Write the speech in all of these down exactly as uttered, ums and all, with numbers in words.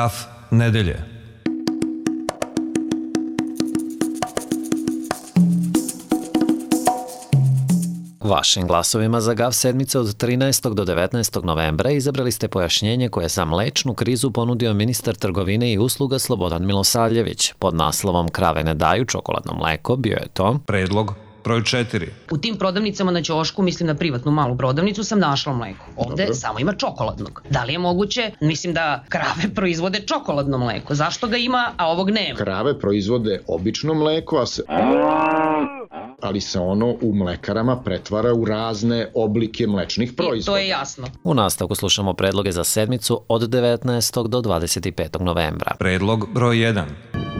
Graf nedelje. Vašim glasovima za Gav sedmice od trinaestog do devetnaestog novembra izabrali ste pojašnjenje koje je za mlečnu krizu ponudio ministar trgovine i usluga Slobodan Milosavljević. Pod naslovom Krave ne daju čokoladno mleko bio je to Predlog broj četiri. U tim prodavnicama na ćošku, mislim na privatnu malu prodavnicu, sam našla mleko. Ovde Dobro. Samo ima čokoladnog. Da li je moguće? Mislim da krave proizvode čokoladno mleko. Zašto ga ima, a ovog nema? Krave proizvode obično mleko, a se... ali se ono u mlekarama pretvara u razne oblike mlečnih proizvoda. I to je jasno. U nastavku slušamo predloge za sedmicu od devetnaestog do dvadeset petog novembra. Predlog broj jedan.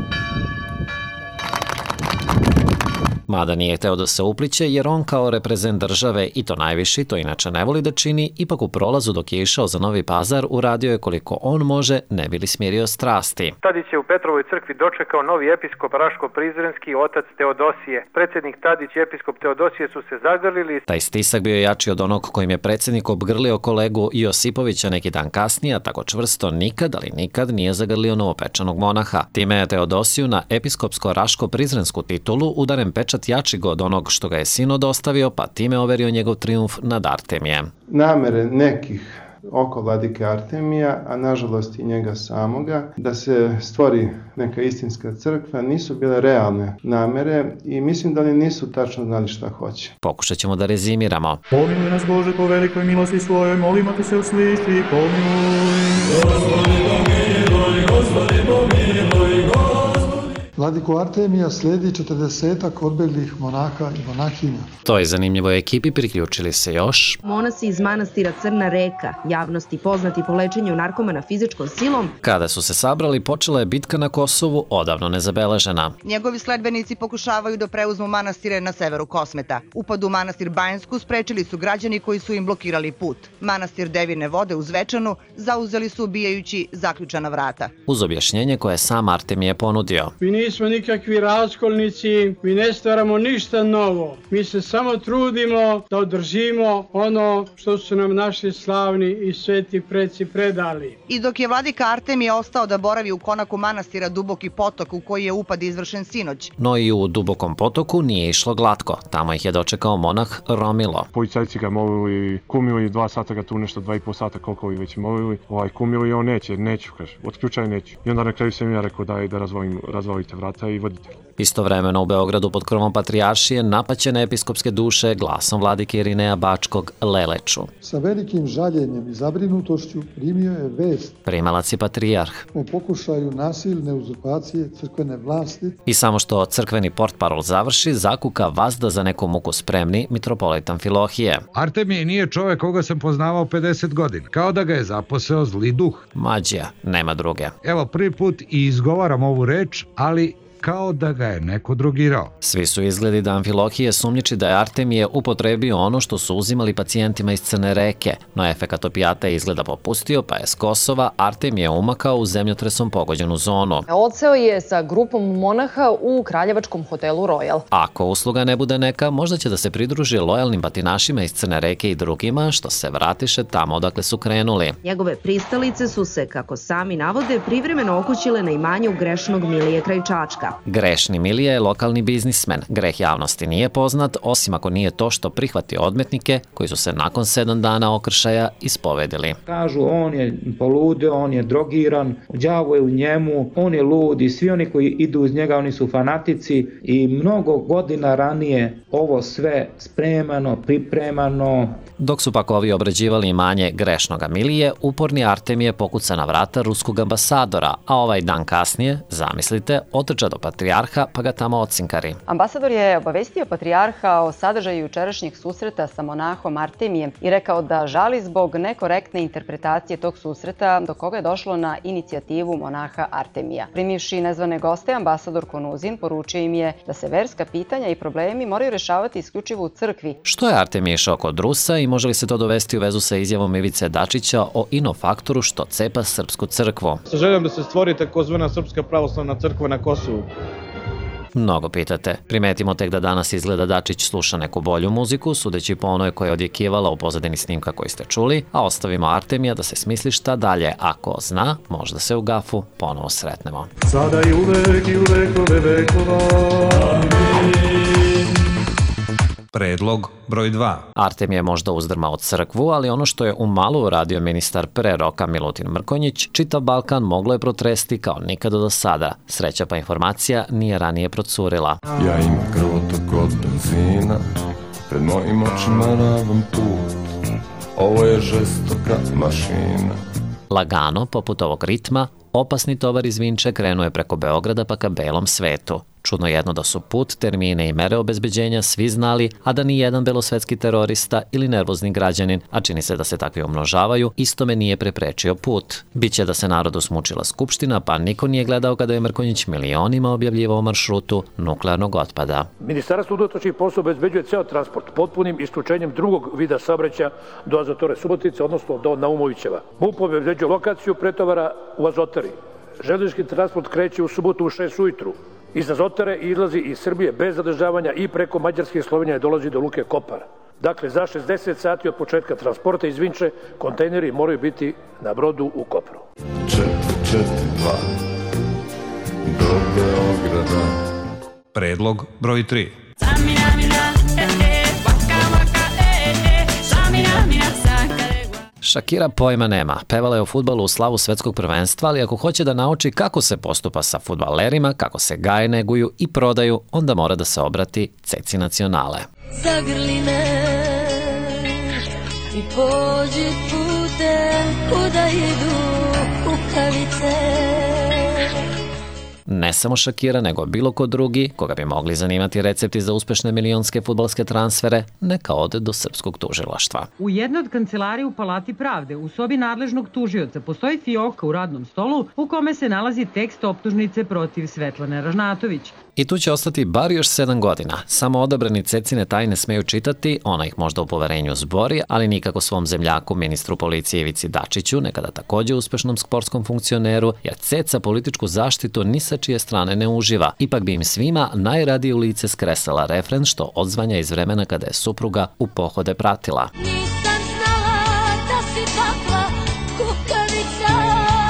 Mada nije hteo da se upliće jer on kao reprezent države i to najviši, to inače ne voli da čini, ipak u prolazu dok je išao za Novi Pazar uradio je koliko on može, ne bi li smirio strasti. Tadić je u Petrovoj crkvi dočekao novi episkop Raško-Prizrenski otac Teodosije. Predsjednik Tadić i episkop Teodosije su se zagrlili. Taj stisak bio je jači od onog kojim je predsjednik obgrlio kolegu Josipovića neki dan kasnije, a tako čvrsto nikad, ali nikad nije zagrlio novopečanog monaha. Time je Teodosiju na episkopsko-Raško-Prizrensku titulu udaren pečat jači od onog što ga je sinod ostavio, pa time overio njegov trijumf nad Artemijem. Namere nekih oko vladike Artemija, a nažalost i njega samoga, da se stvori neka istinska crkva, nisu bile realne namere i mislim da oni nisu tačno znali šta hoće. Pokušat ćemo da rezimiramo. Pomiluj nas Bože po velikoj milosti svojoj, molimo te se usliši, pomiluj. Gospodi pomiluj, Gospodi pomiluj, Gospodi. Vladiku Artemija sledi četrdesetak odbeglih monaha i monahinja. Toj zanimljivoj ekipi priključili se još monasi iz manastira Crna Reka, javnosti poznati po lečenju narkomana fizičkom silom. Kada su se sabrali, počela je bitka na Kosovu, odavno nezabeležena. Njegovi sledbenici pokušavaju da preuzmu manastire na severu Kosmeta. Upad u manastir Banjsku sprečili su građani koji su im blokirali put. Manastir Devine vode u Zvečanu zauzeli su ubijajući zaključana vrata. Uz objašnjenje koje je sam Artemije ponudio. Mi nismo nikakvi raskolnici, mi ne stvaramo ništa novo. Mi se samo trudimo da održimo ono što su nam naši slavni i sveti preci predali. I dok je vladika Artemije ostao da boravi u konaku manastira Duboki potok u koji je upad izvršen sinoć. No i u Dubokom potoku nije išlo glatko. Tamo ih je dočekao monah Romilo. Policajci ga molili, kumili, dva sata ga tu nešto, dva i pol sata koliko vi već molili. Ovaj, kumili, on neće, neću, kaže, otključaj neću. I onda na kraju sam ja rekao daj da razvolim, razvolite vrata i vodite. Istovremeno u Beogradu pod krovom patrijaršije napaćene episkopske duše glasom vladike Irineja Bačkog leleču. Sa velikim žaljenjem i zabrinutošću primio je vest primalac i patrijarh o pokušaju nasilne uzurpacije crkvene vlasti. I samo što crkveni portparol završi, zakuka vazda za neku muku spremni mitropolit Amfilohije. Artemije nije čovek koga sam poznavao pedeset godina, kao da ga je zaposeo zli duh. Mađija, nema druge. Evo prvi put i izgovaram ovu reč, ali kao da ga je neko drogirao. Svi su izgledi da Amfilohije sumnjiči da je Artemije upotrebio ono što su uzimali pacijentima iz Crne Reke, no efekat opijata je izgleda popustio, pa je s Kosova Artemije umakao u zemljotresom pogođenu zonu. Odseo je sa grupom monaha u kraljevačkom hotelu Royal. Ako usluga ne bude neka, možda će da se pridruži lojalnim batinašima iz Crne Reke i drugima, što se vratiše tamo odakle su krenuli. Njegove pristalice su se, kako sami navode, privremeno okućile na imanju grešnog Milije kraj Čačka. Grešni Milija je lokalni biznismen. Greh javnosti nije poznat, osim ako nije to što prihvati odmetnike koji su se nakon sedam dana okršaja ispovedili. Kažu on je poludeo, on je drogiran, đavo je u njemu, on je lud i svi oni koji idu uz njega, oni su fanatici i mnogo godina ranije ovo sve spremano, pripremano. Dok su pak ovi obrađivali imanje grešnoga Milije, uporni Artemije pokuca na vrata ruskog ambasadora, a ovaj dan kasnije, zamislite, otrča do patrijarha pa ga tamo ocinkari. Ambasador je obavestio patrijarha o sadržaju jučerašnjeg susreta sa monahom Artemijem i rekao da žali zbog nekorektne interpretacije tog susreta do koga je došlo na inicijativu monaha Artemija. Primivši nezvane goste, ambasador Konuzin poručio im je da se verska pitanja i problemi moraju rešavati isključivo u crkvi. Što je Artemije išao kod Rusa i može li se to dovesti u vezu sa izjavom Ivice Dačića o inofaktoru što cepa srpsku crkvu? Sa željom da se stvori takozvana Srpska pravoslavna crkva na Kosovu. Mnogo pitate. Primetimo tek da danas izgleda Dačić sluša neku bolju muziku, sudeći po onoj koja je odjekivala u pozadini snimka koji ste čuli, a ostavimo Artemija da se smisli šta dalje. Ako zna, možda se u gafu ponovo sretnemo. Sada i uvek i u vekove vekova. Predlog broj dva. Artem je možda uzdrmao crkvu, ali ono što je u malu uradio ministar pre roka Milutin Mrkonjić, čitav Balkan moglo je protresti kao nikada do sada. Sreća pa informacija nije ranije procurila. Ja imam krvotok od benzina, pred mojim očima ravan put, ovo je žestoka mašina. Lagano, poput ovog ritma, opasni tovar iz Vinče krenuo je preko Beograda pa ka belom svetu. Čudno jedno da su put, termine i mere obezbeđenja svi znali, a da ni jedan belosvetski terorista ili nervozni građanin, a čini se da se takvi umnožavaju, istome nije preprečio put. Biće da se narodu smučila skupština, pa niko nije gledao kada je Mrkonjić milionima objavljivao maršrutu nuklearnog otpada. Ministarstvo unutrašnjih poslova obezbeđuje ceo transport potpunim isključenjem drugog vida saobraćaja do Azotare Subotice, odnosno do Naumovićeva. MUP obezbeđuje lokaciju pretovara u Azotari. Železnički transport kreće u subotu u šest ujutru. Iz Azotare izlazi iz Srbije bez zadržavanja i preko Mađarske i Slovenije dolazi do luke Kopar. Dakle, za šezdeset sati od početka transporta iz Vinče kontejneri moraju biti na brodu u Kopru. četiri četiri dva do Beograda. Predlog broj tri. Shakira pojma nema. Pevala je o fudbalu u slavu svetskog prvenstva, ali ako hoće da nauči kako se postupa sa fudbalerima, kako se gaje, neguju i prodaju, onda mora da se obrati Ceci Nacionale. Zagrli me i pođi putem kuda idu kukavice. Ne samo Shakira, nego bilo ko drugi, koga bi mogli zanimati recepti za uspešne milionske fudbalske transfere, neka ode do srpskog tužilaštva. U jednoj od kancelarija u Palati pravde, u sobi nadležnog tužioca, postoji fioka u radnom stolu u kome se nalazi tekst optužnice protiv Svetlane Ražnatović. I tu će ostati bar još sedam godina. Samo odabrani Cecine tajne smeju čitati, ona ih možda u poverenju zbori, ali nikako svom zemljaku, ministru policije Ivici Dačiću, nekada takođe uspešnom sportskom funkcioneru, jer Ceca političku zaštitu ni sa čije strane ne uživa. Ipak bi im svima najradije u lice skresala refren što odzvanja iz vremena kada je supruga u pohode pratila. Nisam znala da si takva kukavica.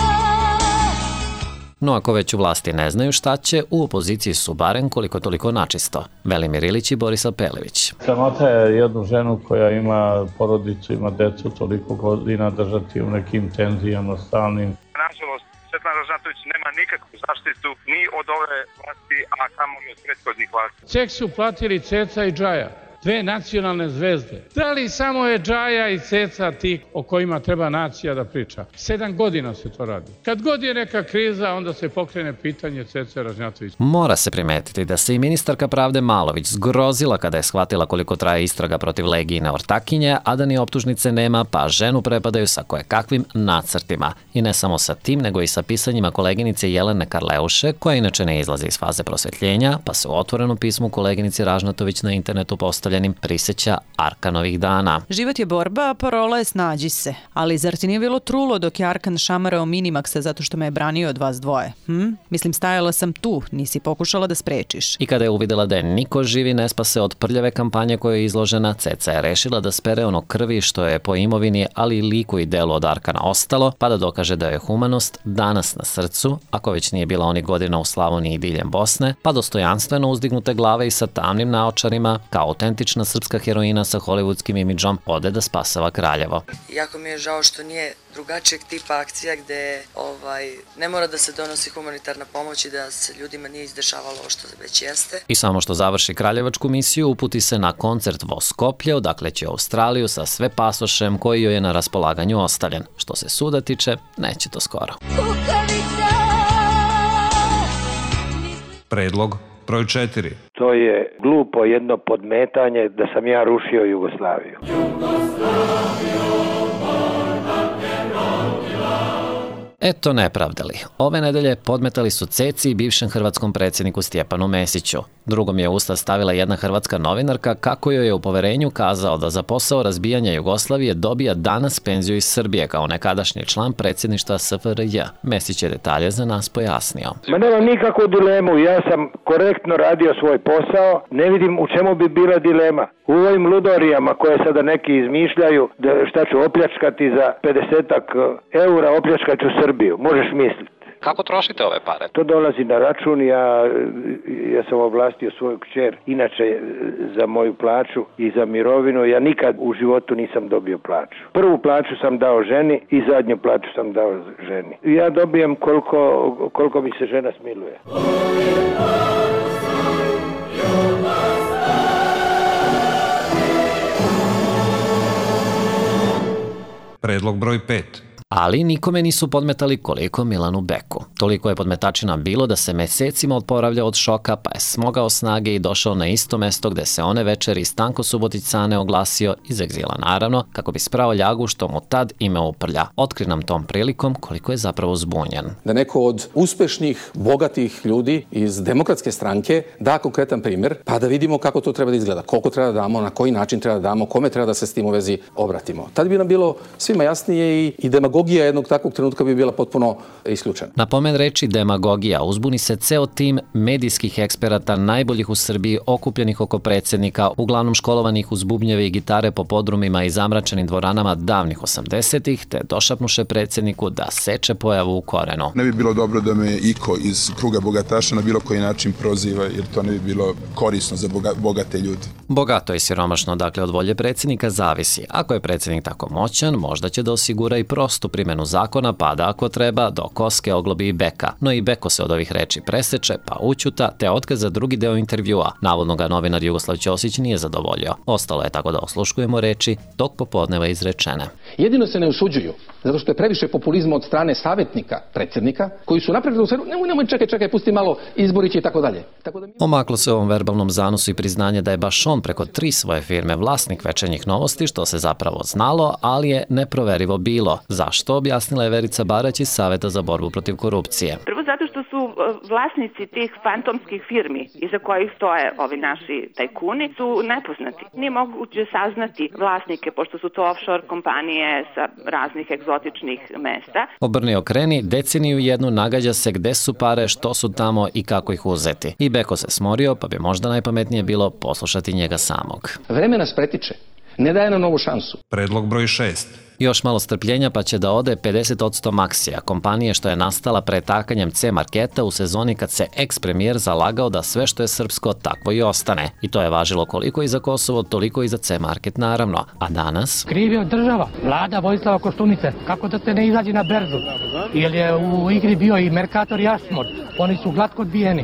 No ako već u vlasti ne znaju šta će, u opoziciji su barem koliko toliko načisto. Velimir Ilić i Borislav Pelević. Sramota je jednu ženu koja ima porodicu, ima decu toliko godina držati u nekim tenzijama stalnim. Nažalost, Svetlana Ražnatović nema nikakvu zaštitu ni od ove vlasti, a kamoli od prethodnih vlasti. Ceh su platili Ceca i Džaja. Dve nacionalne zvezde. Da li samo je Džaja i Ceca ti o kojima treba nacija da priča? Sedam godina se to radi. Kad god je neka kriza, onda se pokrene pitanje Cece Ražnjatović. Mora se primetiti da se i ministarka pravde Malović zgrozila kada je shvatila koliko traje istraga protiv Legijine ortakinje, a da ni optužnice nema, pa ženu prepadaju sa kojekakvim nacrtima. I ne samo sa tim, nego i sa pisanjima koleginice Jelene Karleuše, koja inače ne izlazi iz faze prosvetljenja, pa se u otvorenom pismu koleginici Ražnatović na internetu postavlja prisjeća Arkanovih dana. Život je borba, a parola je snađi se. Ali zar ti nije bilo trulo dok je Arkan šamarao Minimaxa zato što me je branio od vas dvoje? Hm? Mislim, stajala sam tu, nisi pokušala da sprečiš. I kada je uvidela da je niko živi ne spase od prljave kampanje koje je izložena, Ceca je rešila da spere ono krvi što je po imovini, ali i liku i delu od Arkana ostalo, pa da dokaže da je humanost danas na srcu, ako već nije bila onih godina u Slavoniji i diljem Bosne, pa dostojanstveno uzdignute glave i sa tamnim naočarima, kao autentična srpska heroina sa hollywoodskim imidžom ode da spasava Kraljevo. Jako mi je žao što nije drugačijeg tipa akcija gde ovaj, ne mora da se donosi humanitarna pomoć i da se ljudima nije izdešavalo ovo što već jeste. I samo što završi kraljevačku misiju, uputi se na koncert vo Skoplje, odakle će u Australiju sa sve pasošem koji joj je na raspolaganju ostavljen. Što se suda tiče, neće to skoro. Predlog broj četiri. To je glupo jedno podmetanje da sam ja rušio Jugoslaviju. Eto nepravdali. Ove nedelje podmetali su ceci bivšem hrvatskom predsjedniku Stjepanu Mesiću. Drugom je usta stavila jedna hrvatska novinarka kako joj je u poverenju kazao da za posao razbijanja Jugoslavije dobija danas penziju iz Srbije kao nekadašnji član predsjedništva S F R J. Mesić je detalje za nas pojasnio. Ma nemam nikakvu dilemu, ja sam korektno radio svoj posao, ne vidim u čemu bi bila dilema. U ovim ludorijama koje sada neki izmišljaju da šta ću opljačkati za pedesetak eura, opljačkat ću Srbiju, možeš misliti. Kako trošite ove pare? To dolazi na račun, ja, ja sam ovlastio svoju kćer, inače za moju plaću i za mirovinu, ja nikad u životu nisam dobio plaću. Prvu plaću sam dao ženi i zadnju plaću sam dao ženi. Ja dobijem koliko, koliko mi se žena smiluje. Predlog broj pet. Ali nikome nisu podmetali koliko Milanu Beku. Toliko je podmetačina bilo da se mesecima oporavlja od šoka, pa je smogao snage i došao na isto mesto gde se one večeri Stanko Subotić-Cane oglasio iz egzila, naravno, kako bi sprao ljagu što mu tad ime uprlja. Otkri nam tom prilikom koliko je zapravo zbunjen. Da neko od uspešnih, bogatih ljudi iz Demokratske stranke da konkretan primjer, pa da vidimo kako to treba da izgleda, koliko treba da damo, na koji način treba da damo, kome treba da se s tim u vezi obratimo. Tad bi nam bilo svima jasnije i, i demagogija jednog takvog trenutka bi bila potpuno isključena. Na pomen reči demagogija uzbuni se ceo tim medijskih eksperata najboljih u Srbiji okupljenih oko predsjednika, uglavnom školovanih uz bubnjeve i gitare po podrumima i zamračenim dvoranama davnih osamdesetih, te došapnuše predsjedniku da seče pojavu u korenu. Ne bi bilo dobro da me iko iz kruga bogataša na bilo koji način proziva, jer to ne bi bilo korisno za boga, bogate ljudi. Bogato i siromašno, dakle, od volje predsjednika zavisi. Ako je predsjednik tako moćan, možda će da osigura i prostu primjenu zakona, pa da ako treba do koske oglobi i Beka. No i Beko se od ovih reči preseče, pa učuta, te otkaz za drugi deo intervjua. Navodno ga novinar Jugoslav Ćosić nije zadovoljio. Ostalo je tako da osluškujemo reči dok popodneva izrečene. Jedino se ne usuđuju, zato što je previše populizma od strane savjetnika predsjednika, koji su napravili u seru, nemoj, nemoj, čekaj, čekaj, pusti malo, izborići i tako dalje. Tako da mi... Omaklo se ovom verbalnom zanosu i priznanje da je baš on preko tri svoje firme vlasnik večernjih novosti, što se zapravo znalo, ali je neproverivo bilo. Zašto? Objasnila je Verica Barać iz Saveta za borbu protiv korupcije. Prvo zato što su vlasnici tih fantomskih firmi iza kojih stoje ovi naši tajkuni su nepoznati. Nije moguće saznati vlasnike pošto su to offshore kompanije sa raznih egzotičnih mesta. Obrni okreni, deceniju jednu nagađa se gde su pare, što su tamo i kako ih uzeti. I Beko se smorio, pa bi možda najpametnije bilo poslušati njega samog. Vreme nas pretiče. Ne daje nam novu šansu. Predlog broj šest. Još malo strpljenja pa će da ode pedeset posto Maksija, kompanije što je nastala pretakanjem C-marketa u sezoni kad se eks-premijer zalagao da sve što je srpsko takvo i ostane. I to je važilo koliko i za Kosovo, toliko i za C-market naravno. A danas? Kriv je država, vlada Vojislava Koštunice. Kako da se ne izađe na berzu? Jer je u igri bio i Mercator i Asmod. Oni su glatko odbijeni.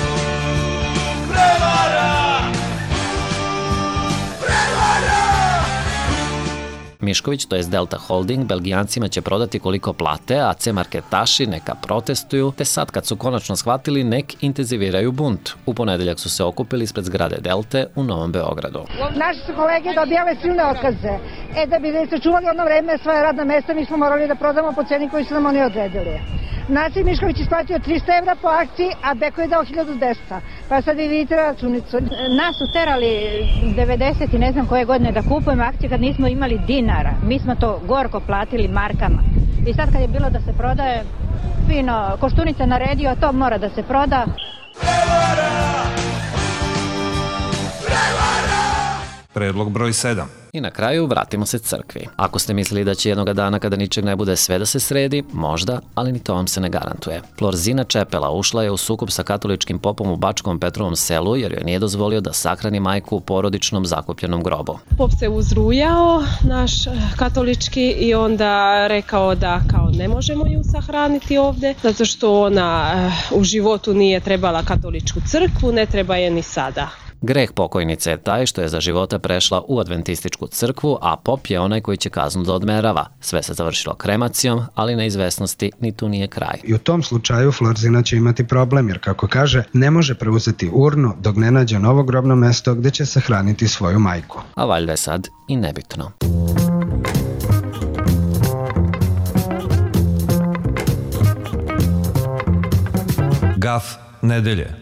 Mišković, to je Delta Holding, Belgijancima će prodati koliko plate, a C-marketaši neka protestuju, te sad kad su konačno shvatili nek intenziviraju bunt. U ponedeljak su se okupili ispred zgrade Delte u Novom Beogradu. Naši su kolege dobijale silne otkaze. E da bi sačuvali ono vreme svoje radna mesta, mi smo morali da prodamo po ceni koju su nam oni odredili. Naci Mišković isplatio trista evra po akciji, a Beko je dao hiljadu dvesta. Pa sad i vidite računicu. Nas su terali devedeset i ne znam koje godine da kupujemo akcije kad nismo imali dinara. Mi smo to gorko platili markama. I sad kad je bilo da se prodaje, fino, Koštunica naredio, to mora da se proda. Predlog broj sedam. I na kraju vratimo se crkvi. Ako ste mislili da će jednoga dana kada ničeg ne bude sve da se sredi, možda, ali ni to vam se ne garantuje. Florzina Čepela ušla je u sukob sa katoličkim popom u Bačkom Petrovom selu jer joj nije dozvolio da sahrani majku u porodičnom zakupljenom grobu. Pop se uzrujao, naš katolički, i onda rekao da kao ne možemo ju sahraniti ovde, zato što ona u životu nije trebala katoličku crkvu, ne treba je ni sada. Greh pokojnice je taj što je za života prešla u adventističku crkvu, a pop je onaj koji će kaznu da odmerava. Sve se završilo kremacijom, ali neizvesnosti ni tu nije kraj. I u tom slučaju Florzina će imati problem, jer kako kaže, ne može preuzeti urnu dok ne nađe novo grobno mesto gde će sahraniti svoju majku. A valjda je sad i nebitno. Gaf nedelje.